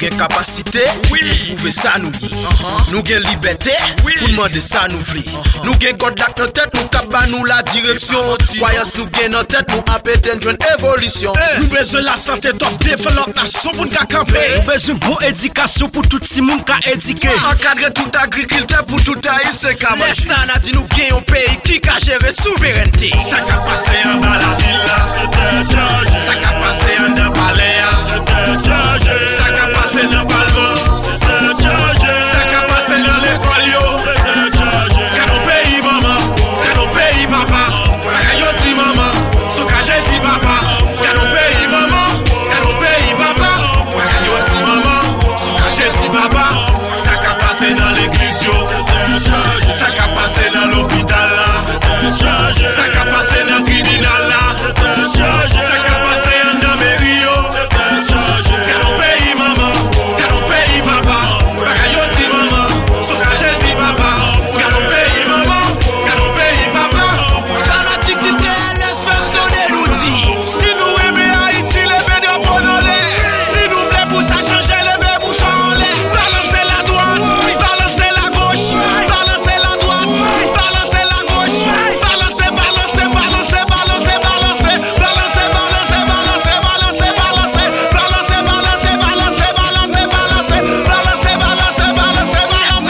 avons capacité, oui, pour prouver ça nous dit. Nous avons liberté, oui, pour demander ça nous voulons. Nous avons code dans notre tête, nous capons nous la direction. Croyance nous gagne dans tête, nous appétons une évolution. Nous besoin la santé top développement nation pour nous camper. Nous besoin bonne éducation pour tout le monde qui éduqué. Encadrer toute agriculture pour tout haïtien qui a mangé. Ça n'a dit nous gagnons un pays qui a géré souveraineté. Ça qui a passé en bas la ville là. Ça qui a passé en bas palais. Ça qui a passé dans le Palma. Ça qui a passé dans l'école yo. Car nos pays maman, car nos pays papa. Car yo dit maman, sous que j'ai dit papa. Car nos pays maman, car nos pays papa. Car yo dit maman, sous que j'ai dit papa. Ça qui a passé dans l'église yo. Ça qui a passé dans l'hôpital là. Ça qui a passé dans le tribunal là. Ça qui a passé dans la mairie yo. Car nos pays maman, car nos pays papa. Car yo dit maman, sous que j'ai dit papa. Car nos pays maman, car nos pays papa. Fanatique du TLS fait tourner nous dit. Si nous aimons Haïti, levez nos poings dans l'air. Si nous voulons pour ça changer, levez bouche en l'air. Balancez la droite, balancez la gauche. Balancez la droite, balancez la gauche. Balancez, balancez, balancez, balancez, balancez. Balancez, balancez, balancez, balancez, balancez. Balancez, balancez, balancez, balancez, balancez. Balancez, balancez, balancez,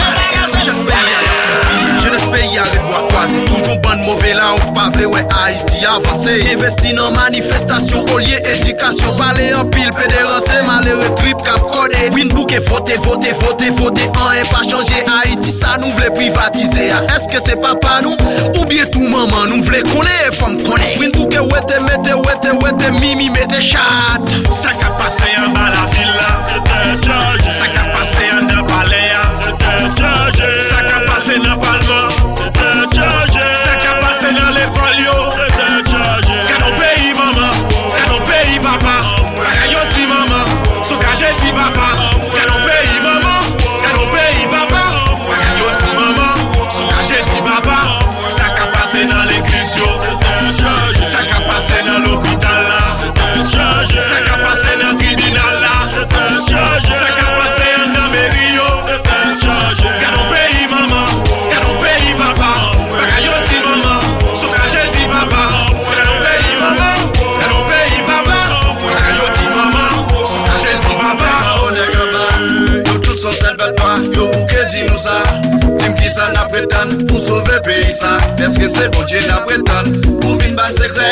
balancez. Je l'espère y aller boire quoi. C'est toujours bon mauvais là. On pas vrai ouais Haïti avancer. Investi dans manifestation, au lieu éducation. Parler en pile, pédérancé, malheureux trip cap codé. Win bouquet, voter, voter, voter, voter. En un pas changer Haïti, ça nous voulait privatiser. Est-ce que c'est papa nous ou bien tout maman nous voulait connaître, femme connaître. Win bouquet, ouette, mettez, mimi, mettez chat. Ça qui a passé en bas la ville là. Ça qui a passé en bas palais. Ça qui a passé dans Palma. Ça qui a passé dans l'école yo. Car nos pays maman, car nos pays papa. Car yo dit maman, sous que j'ai dit papa. Car nos pays maman, car nos pays papa. Car yo dit maman, sous que j'ai dit papa. Ça qui a passé dans l'église yo. Ça qui a passé dans l'hôpital là. Ça qui a passé dans le tribunal là. Ça qui a passé dans la mairie yo. Car nos pays maman, car nos pays papa. Car yo dit maman, sous que j'ai dit papa. Car nos pays maman, car nos pays papa. Car yo dit maman, sous que j'ai dit papa. Oh nègre ba, yo tout son salvatoire. Yo bouquet dit nous ça. Tim qui ça n'a prétend pour sauver pays ça. Est-ce que c'est bon Dieu n'a prétend pour vin bal secret.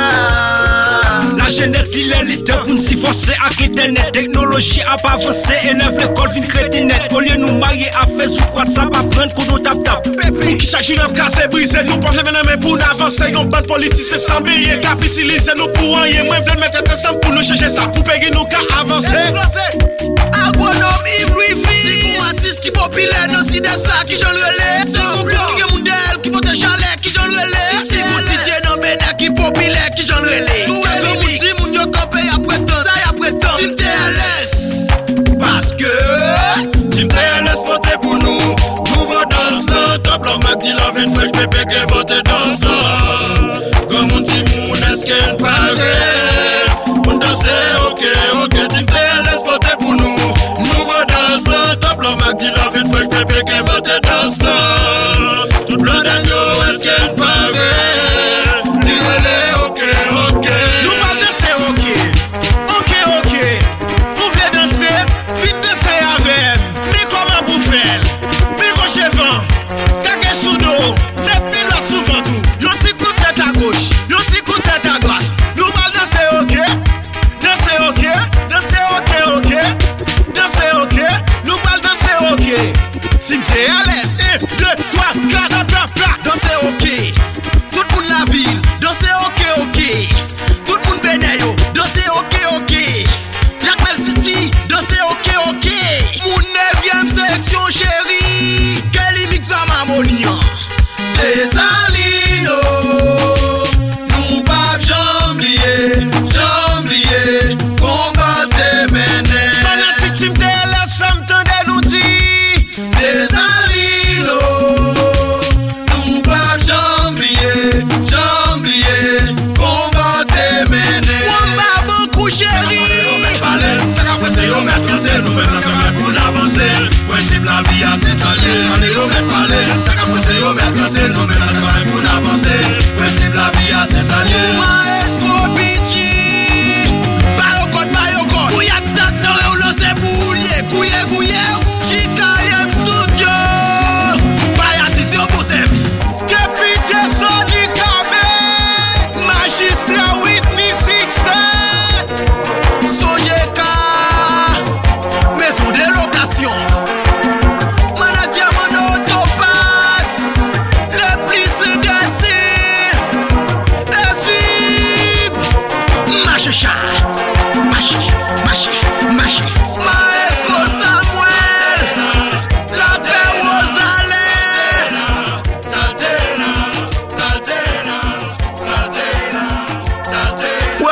La jeunesse il est le temps pour nous s'y forcer à quitter net. Technologie a pas avancé, élève l'école vin crétinette. Au lieu nous marier à Facebook, WhatsApp, à prendre qu'on nous tap. Pour qui chaque jour nous casse brisé, nous pensons mais pour nous avancer. Yon bande politicien sans billet, capitaliser nous pour rien. Moi je veux mettre ensemble pour nous changer ça, pour payer nous qu'à avancer. Agronomie, wifi. C'est pour artiste qui populaire dans Sides là qui j'en relais. C'est pour bloc qui mondial qui porte chalet qui j'en relais. C'est pour DJ dans Bénin qui populaire qui j'en relais. Tout est l'homme dit moun yo campé après temps, ça y après temps. Team TLS. Parce que Team TLS voté pour nous. Nous votons dans ce top l'homme m'a dit la veine fraîche bébé qui vote dans ce. Comme on dit moun est-ce qu'elle paraît. On danse ok. Team TLS voté pour nous. Nous votons dans ce top l'homme m'a dit la veine fraîche bébé qui vote dans ce.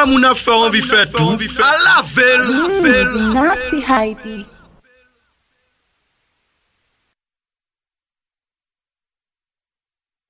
mon affaire envie fait tout. À la ville. Nasty Heidi.